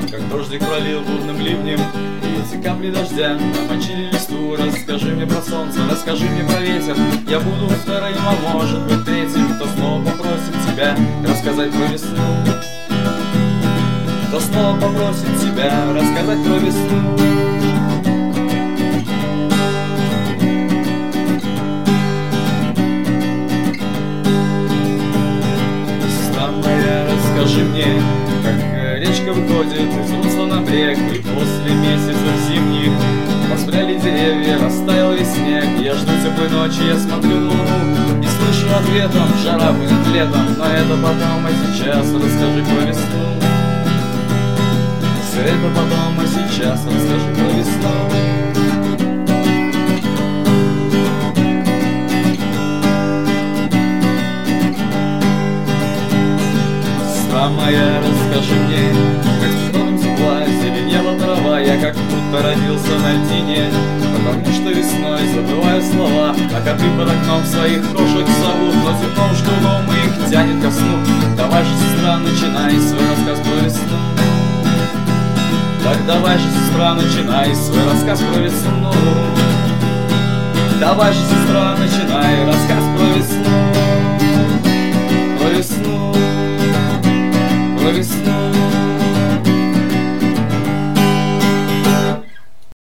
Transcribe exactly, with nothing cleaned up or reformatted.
как дождик пролил лунным ливнем, и эти капли дождя намочили листву. Расскажи мне про солнце, расскажи мне про ветер. Я буду вторым, а может быть третьим, кто снова попросит тебя рассказать про весну. Кто снова попросит тебя рассказать про весну. Скажи мне, как речка выходит из русла на брег, и после месяцев зимних воспряли деревья, растаял весь снег. Я жду теплой ночи, я смотрю в луну и слышу ответом: жара будет летом. Но это потом, а сейчас расскажи про весну. Все это потом, а сейчас расскажи про весну. Моя, расскажи мне, как с приходом тепла зеленела трава. Я как будто родился на льдине, потому что весной забываю слова. А коты под окном своих кошек зовут, но темном штурмом их тянет ко сну. Давай же, сестра, начинай свой рассказ про весну. Так давай же, сестра, начинай свой рассказ про весну. Давай же, сестра, начинай рассказ про весну. Про весну. Про весну.